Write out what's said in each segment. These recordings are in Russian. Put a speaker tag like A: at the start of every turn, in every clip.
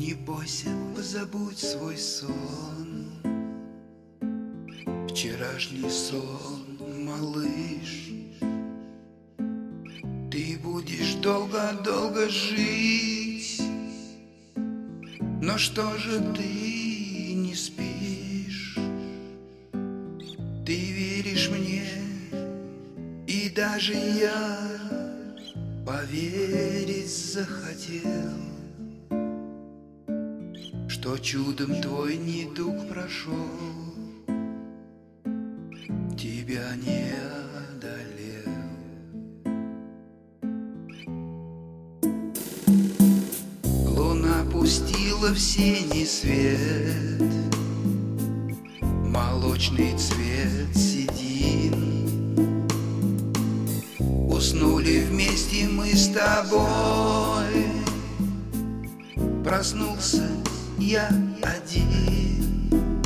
A: Не бойся, позабудь свой сон, вчерашний сон, малыш. Ты будешь долго-долго жить, но что же ты не спишь? Ты веришь мне, и даже я поверить захотел, что чудом твой недуг прошел, тебя не одолел. Луна пустила в синий свет молочный цвет седин. Уснули вместе мы с тобой, проснулся я один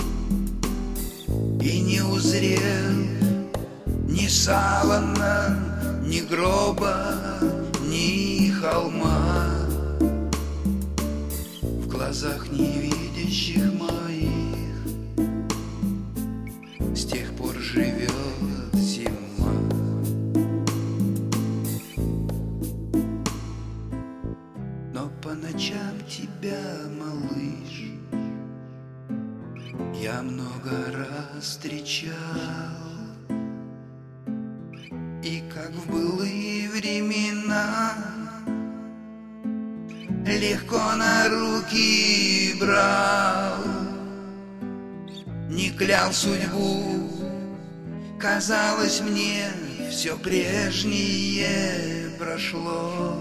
A: и не узрел ни савана, ни гроба, ни холма. В глазах невидящих моих с тех пор живет зима. Но по ночам тебя, малыш, я много раз встречал, и как в былые времена легко на руки брал. Не клял судьбу, казалось мне, все прежнее прошло.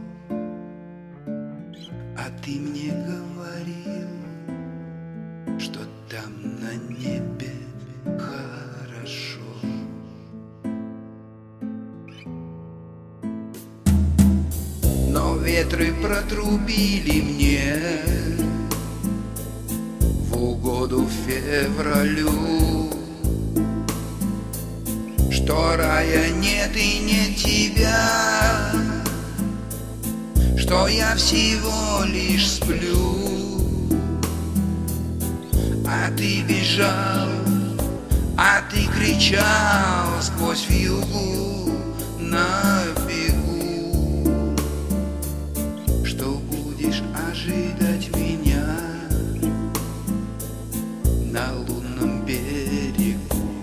A: А ты мне говорил, что там на небе хорошо. Но ветры протрубили мне в угоду февралю, что рая нет и нет тебя, что я всего лишь сплю. А ты бежал, а ты кричал сквозь вьюгу на бегу, что будешь ожидать меня на лунном берегу.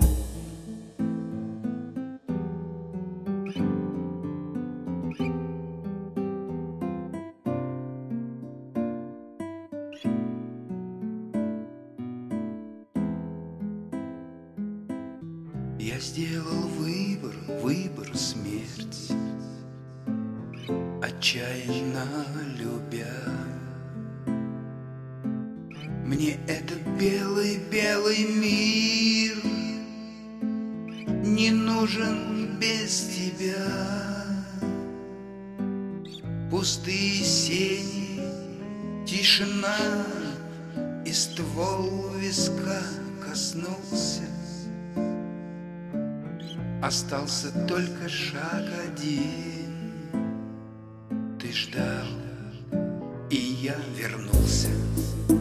A: Я сделал выбор смерть, отчаянно любя. Мне этот белый мир не нужен без тебя. Пустые сени, тишина, и ствол виска коснулся. Остался только шаг один. Ты ждал, и я вернулся.